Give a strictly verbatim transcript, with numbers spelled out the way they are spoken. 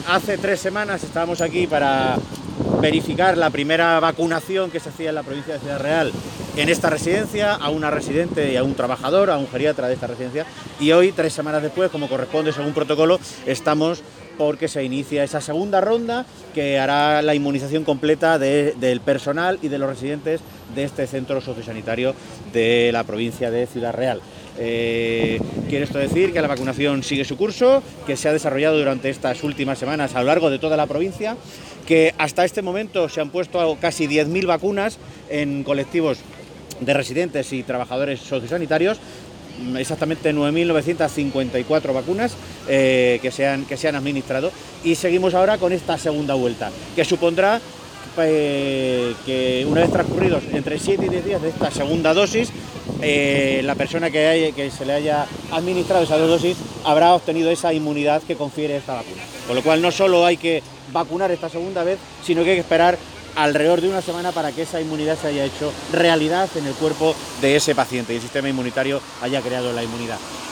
hace tres semanas estábamos aquí para verificar la primera vacunación que se hacía en la provincia de Ciudad Real en esta residencia, a una residente y a un trabajador, a un geriatra de esta residencia, y hoy, tres semanas después, como corresponde según protocolo, estamos porque se inicia esa segunda ronda que hará la inmunización completa de, del personal y de los residentes de este centro sociosanitario de la provincia de Ciudad Real. Eh, quiere esto decir que la vacunación sigue su curso, que se ha desarrollado durante estas últimas semanas a lo largo de toda la provincia, que hasta este momento se han puesto casi diez mil vacunas en colectivos de residentes y trabajadores sociosanitarios, exactamente nueve mil novecientas cincuenta y cuatro vacunas eh, que, se han, que se han administrado, y seguimos ahora con esta segunda vuelta, que supondrá eh, que una vez transcurridos entre siete y diez días de esta segunda dosis, eh, la persona que, haya, que se le haya administrado esas dos dosis habrá obtenido esa inmunidad que confiere esta vacuna. Con lo cual no solo hay que vacunar esta segunda vez, sino que hay que esperar alrededor de una semana para que esa inmunidad se haya hecho realidad en el cuerpo de ese paciente y el sistema inmunitario haya creado la inmunidad.